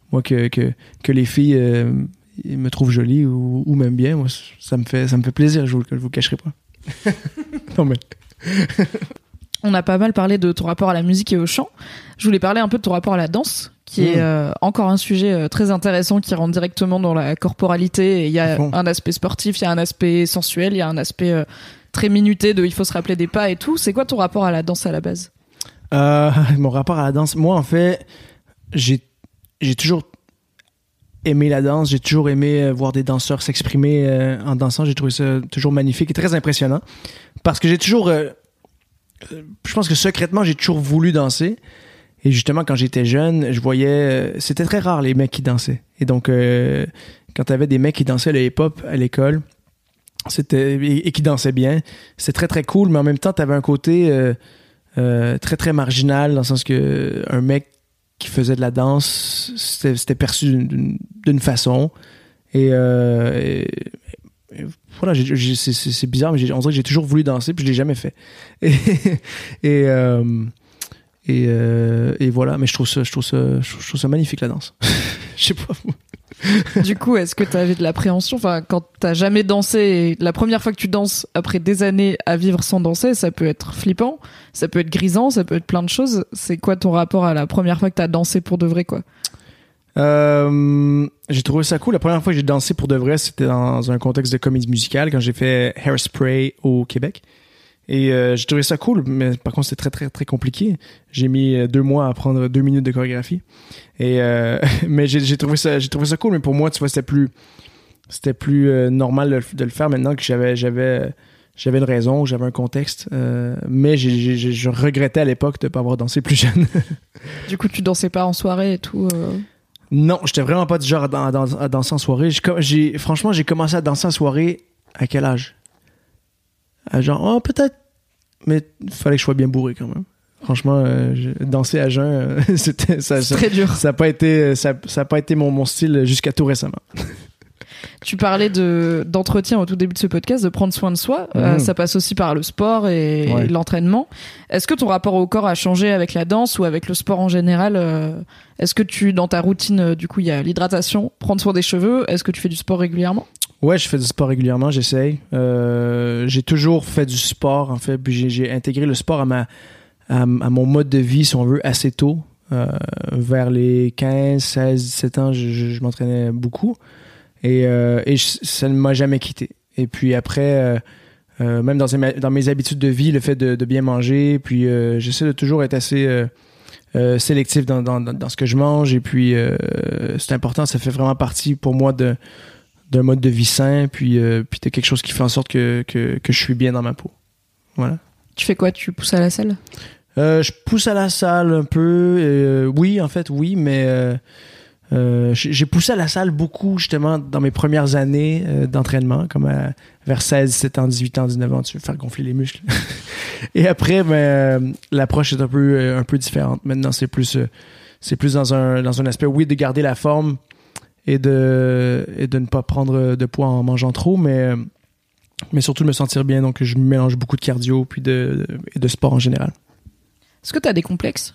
Moi, que les filles me trouvent jolie ou m'aiment bien, moi, ça me fait plaisir, je vous cacherai pas. Non, mais... On a pas mal parlé de ton rapport à la musique et au chant. Je voulais parler un peu de ton rapport à la danse, qui est encore un sujet très intéressant qui rentre directement dans la corporalité. Et il y a un aspect sportif, il y a un aspect sensuel, il y a un aspect très minuté de il faut se rappeler des pas et tout. C'est quoi ton rapport à la danse à la base? Mon rapport à la danse, moi, en fait, j'ai toujours aimé la danse. J'ai toujours aimé voir des danseurs s'exprimer en dansant. J'ai trouvé ça toujours magnifique et très impressionnant. Parce que j'ai toujours... je pense que secrètement, j'ai toujours voulu danser. Et justement, quand j'étais jeune, je voyais... c'était très rare, les mecs qui dansaient. Et donc, quand t'avais des mecs qui dansaient le hip-hop à l'école, et qui dansaient bien, c'était très, très cool. Mais en même temps, t'avais un côté très, très marginal, dans le sens que un mec qui faisait de la danse, c'était perçu d'une façon. Et voilà, c'est bizarre, mais on dirait que j'ai toujours voulu danser, puis je l'ai jamais fait. Et voilà, mais je trouve ça magnifique, la danse. Je sais pas. Du coup, est-ce que t'avais de l'appréhension? Enfin, quand t'as jamais dansé, et la première fois que tu danses après des années à vivre sans danser, ça peut être flippant, ça peut être grisant, ça peut être plein de choses. C'est quoi ton rapport à la première fois que t'as dansé pour de vrai, quoi? J'ai trouvé ça cool. La première fois que j'ai dansé pour de vrai, c'était dans un contexte de comédie musicale, quand j'ai fait Hairspray au Québec. Et j'ai trouvé ça cool, mais par contre, c'était très, très, très compliqué. J'ai mis 2 mois à apprendre 2 minutes de chorégraphie. Et mais j'ai trouvé ça cool, mais pour moi, tu vois, c'était plus normal de le faire maintenant que j'avais une raison, j'avais un contexte. Mais je regrettais à l'époque de pas avoir dansé plus jeune. Du coup, tu dansais pas en soirée et tout Non, j'étais vraiment pas du genre à danser en soirée. Franchement, j'ai commencé à danser en soirée à quel âge? Genre, peut-être, mais il fallait que je sois bien bourré quand même. Franchement, danser à jeun, c'est très dur. Ça a pas été mon style jusqu'à tout récemment. Tu parlais d'entretien au tout début de ce podcast, de prendre soin de soi. Ça passe aussi par le sport et l'entraînement. Est-ce que ton rapport au corps a changé avec la danse ou avec le sport en général? Est-ce que dans ta routine, du coup, il y a l'hydratation, prendre soin des cheveux? Est-ce que tu fais du sport régulièrement? Ouais, je fais du sport régulièrement, j'essaye. J'ai toujours fait du sport, en fait, puis j'ai intégré le sport à mon mode de vie, si on veut, assez tôt. Vers les 15, 16, 17 ans, je m'entraînais beaucoup. Et ça ne m'a jamais quitté. Et puis après, même dans mes habitudes de vie, le fait de bien manger, puis j'essaie de toujours être assez sélectif dans ce que je mange. Et puis c'est important, ça fait vraiment partie pour moi d'un mode de vie sain, puis de quelque chose qui fait en sorte que je suis bien dans ma peau. Voilà. Tu fais quoi? Tu pousses à la salle? Je pousse à la salle un peu. Oui, en fait, oui, mais j'ai poussé à la salle beaucoup, justement, dans mes premières années d'entraînement, comme vers 16, 17 ans, 18 ans, 19 ans, tu veux faire gonfler les muscles. Et après, l'approche est un peu différente. Maintenant, c'est plus dans un aspect, oui, de garder la forme, et de ne pas prendre de poids en mangeant trop, mais surtout de me sentir bien. Donc, je mélange beaucoup de cardio et de sport en général. Est-ce que tu as des complexes?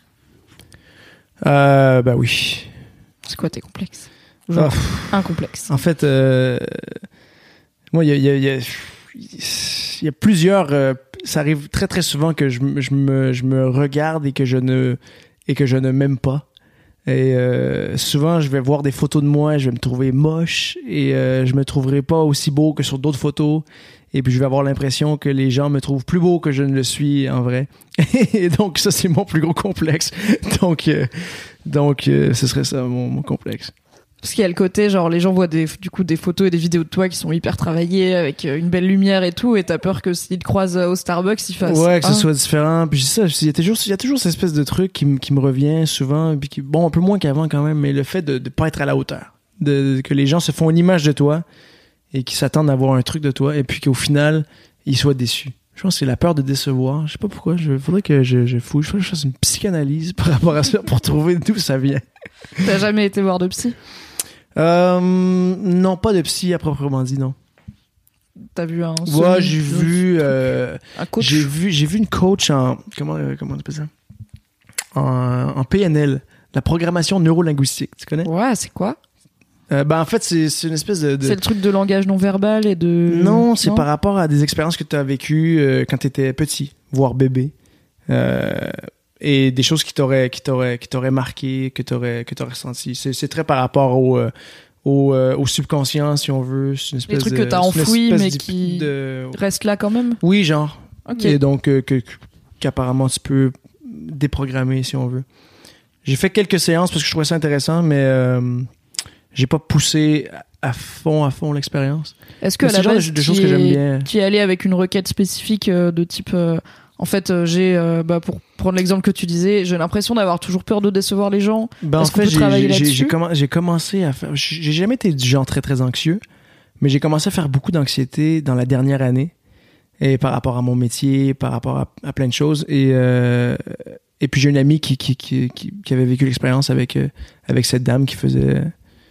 Ben oui. C'est quoi tes complexes? Genre, un complexe. En fait, moi, il y a plusieurs... ça arrive très, très souvent que je me regarde et que je ne m'aime pas. Et souvent, je vais voir des photos de moi, je vais me trouver moche et je me trouverai pas aussi beau que sur d'autres photos. Et puis, je vais avoir l'impression que les gens me trouvent plus beau que je ne le suis en vrai. Et donc, ça, c'est mon plus gros complexe. Donc, ce serait ça, mon complexe. Parce qu'il y a le côté, genre, les gens voient des photos et des vidéos de toi qui sont hyper travaillées, avec une belle lumière et tout, et t'as peur que s'ils te croisent au Starbucks, ils fassent... Ouais, que ce soit différent. Puis c'est ça, il y a toujours cette espèce de truc qui me revient souvent, puis un peu moins qu'avant quand même, mais le fait de pas être à la hauteur. Que les gens se font une image de toi, et qu'ils s'attendent à avoir un truc de toi, et puis qu'au final, ils soient déçus. Je pense que c'est la peur de décevoir. Je sais pas pourquoi. Faudrait que je fasse une psychanalyse par rapport à ça pour trouver d'où ça vient. T'as jamais été voir de psy? Non, pas de psy à proprement dit, non. T'as vu un... Ouais, j'ai vu... un coach? J'ai vu une coach en... Comment on appelle ça? En PNL. La programmation neurolinguistique, tu connais? Ouais, c'est quoi? En fait, c'est une espèce de... C'est le truc de langage non verbal et de... Non, c'est par rapport à des expériences que tu as vécues quand tu étais petit, voire bébé. Et des choses qui t'auraient marqué, que t'aurais ressenti. C'est très par rapport au subconscient, si on veut. C'est une espèce des trucs que t'as enfouis, mais qui restent là quand même? Oui, genre. Okay. Et donc, qu'apparemment, tu peux déprogrammer, si on veut. J'ai fait quelques séances parce que je trouvais ça intéressant, mais j'ai pas poussé à fond l'expérience. Est-ce que à la base, des choses que j'aime bien. Tu es allé avec une requête spécifique de type... En fait, j'ai, pour prendre l'exemple que tu disais, j'ai l'impression d'avoir toujours peur de décevoir les gens. En fait, j'ai commencé à faire... J'ai jamais été du genre très, très anxieux, mais j'ai commencé à faire beaucoup d'anxiété dans la dernière année, et par rapport à mon métier, par rapport à plein de choses. Et puis, j'ai une amie qui avait vécu l'expérience avec cette dame qui faisait...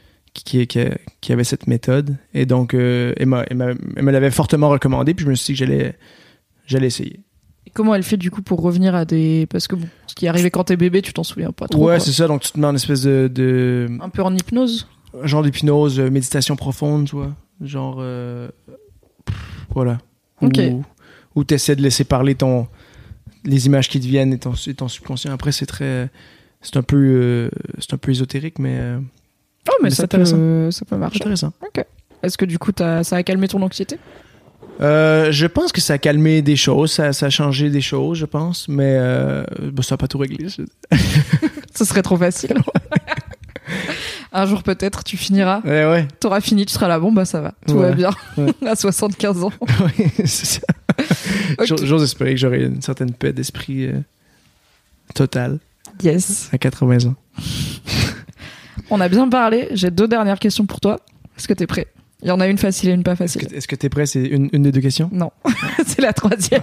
Qui avait cette méthode. Et donc, elle me l'avait fortement recommandé, puis je me suis dit que j'allais essayer. Et comment elle fait du coup pour revenir à des... Parce que bon, ce qui est arrivé quand t'es bébé, tu t'en souviens pas trop. Ouais, quoi. c'est ça. Donc tu te mets en espèce de... Un peu en hypnose. Genre d'hypnose, méditation profonde, tu vois. Genre... voilà. Ok. Où t'essaies de laisser parler les images qui te viennent et ton subconscient. Après, c'est un peu ésotérique, mais... Oh, mais ça peut marcher. C'est intéressant. Ok. Est-ce que du coup, ça a calmé ton anxiété? Je pense que ça a calmé des choses, ça a changé des choses, je pense, mais ça n'a pas tout réglé. Ce serait trop facile. Un jour peut-être, tu finiras. Ouais. T'auras fini, tu seras là, bon ça va, tout va bien. Ouais. À 75 ans. Oui, c'est ça. Okay. J'ose espérer que j'aurai une certaine paix d'esprit totale. Yes. À 80 ans. On a bien parlé, j'ai 2 dernières questions pour toi. Est-ce que t'es prêt? Il y en a une facile et une pas facile. Est-ce que t'es prêt? C'est une des 2 questions? Non, c'est la 3e.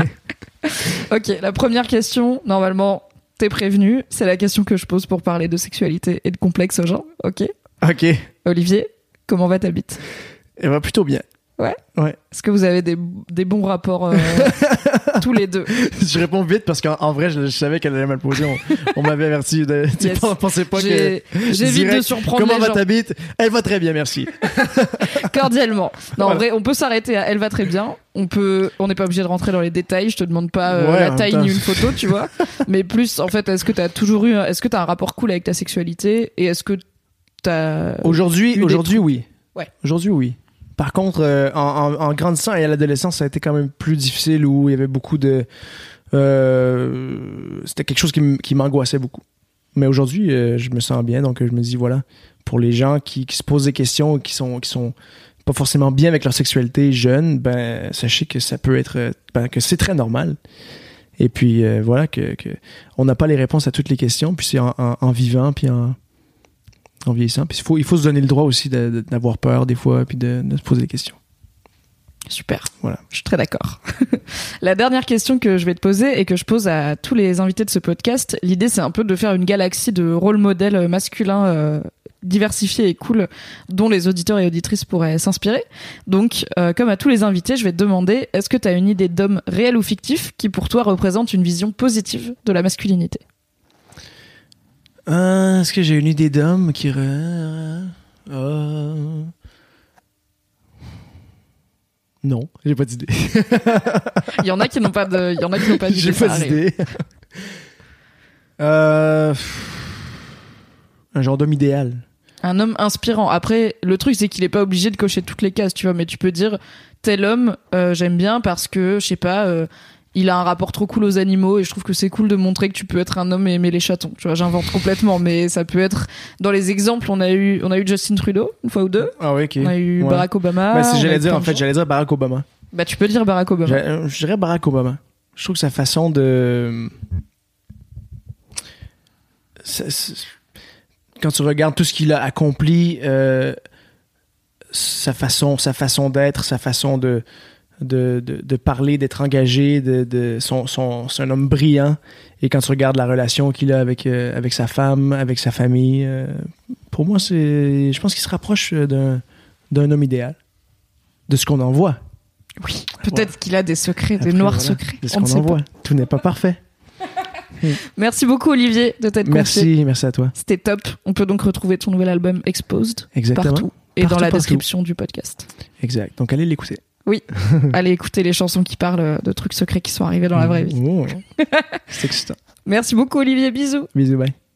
Ok, la première question, normalement, t'es prévenu. C'est la question que je pose pour parler de sexualité et de complexe aux gens. Ok. Olivier, comment va ta bite? Elle va plutôt bien. Ouais. Ouais. Est-ce que vous avez des bons rapports tous les deux? Je réponds vite parce qu'en vrai, je savais qu'elle allait mal poser. On m'avait averti. Yes. Pensez pas que. J'évite de surprendre les gens. Comment va ta bite? Elle va très bien, merci. Cordialement. Non, voilà. en vrai, on peut s'arrêter à elle va très bien. On n'est pas obligé de rentrer dans les détails. Je te demande pas la taille ni une photo, tu vois. Mais plus, en fait, est-ce que t'as un rapport cool avec ta sexualité et est-ce que t'as. Aujourd'hui, oui. Ouais. Aujourd'hui, oui. Par contre, en grandissant et à l'adolescence, ça a été quand même plus difficile où il y avait beaucoup de... c'était quelque chose qui m'angoissait beaucoup. Mais aujourd'hui, je me sens bien, donc je me dis, voilà, pour les gens qui se posent des questions, qui sont pas forcément bien avec leur sexualité jeune, sachez que ça peut être... que c'est très normal. Et puis, voilà, que on n'a pas les réponses à toutes les questions, puis c'est en vivant, puis en vieillissant. Puis il faut se donner le droit aussi d'avoir peur des fois, puis de se poser des questions. Super. Voilà. Je suis très d'accord. La dernière question que je vais te poser et que je pose à tous les invités de ce podcast, l'idée c'est un peu de faire une galaxie de rôles modèles masculins diversifiés et cool dont les auditeurs et auditrices pourraient s'inspirer. Donc, comme à tous les invités, je vais te demander, est-ce que tu as une idée d'homme réel ou fictif qui pour toi représente une vision positive de la masculinité? Est-ce que j'ai une idée d'homme qui... Non, j'ai pas d'idée. Il y en a qui n'ont pas d'idée. J'ai pas d'idée. Un genre d'homme idéal. Un homme inspirant. Après, le truc, c'est qu'il est pas obligé de cocher toutes les cases, tu vois, mais tu peux dire, tel homme, j'aime bien parce que, je sais pas... il a un rapport trop cool aux animaux et je trouve que c'est cool de montrer que tu peux être un homme et aimer les chatons. Tu vois, j'invente complètement, mais ça peut être... Dans les exemples, on a eu Justin Trudeau, une fois ou deux. Ah oui, ok. On a eu Barack Obama. Si j'allais dire Barack Obama. Bah, tu peux dire Barack Obama. Je dirais Barack Obama. Je trouve que sa façon de... Quand tu regardes tout ce qu'il a accompli, sa façon d'être, sa façon de parler, d'être engagé, c'est un homme brillant. Et quand tu regardes la relation qu'il a avec sa femme, avec sa famille, pour moi, je pense qu'il se rapproche d'un homme idéal. De ce qu'on en voit. Oui, peut-être qu'il a des secrets, des noirs secrets. De ce qu'on en voit. Tout n'est pas parfait. Merci beaucoup Olivier de t'être confié. Merci à toi. C'était top. On peut donc retrouver ton nouvel album Exposed Exactement. partout et dans la description du podcast. Exact. Donc allez l'écouter. Oui. Allez écouter les chansons qui parlent de trucs secrets qui sont arrivés dans la vraie vie. C'est excitant. Merci beaucoup Olivier. Bisous. Bisous, bye.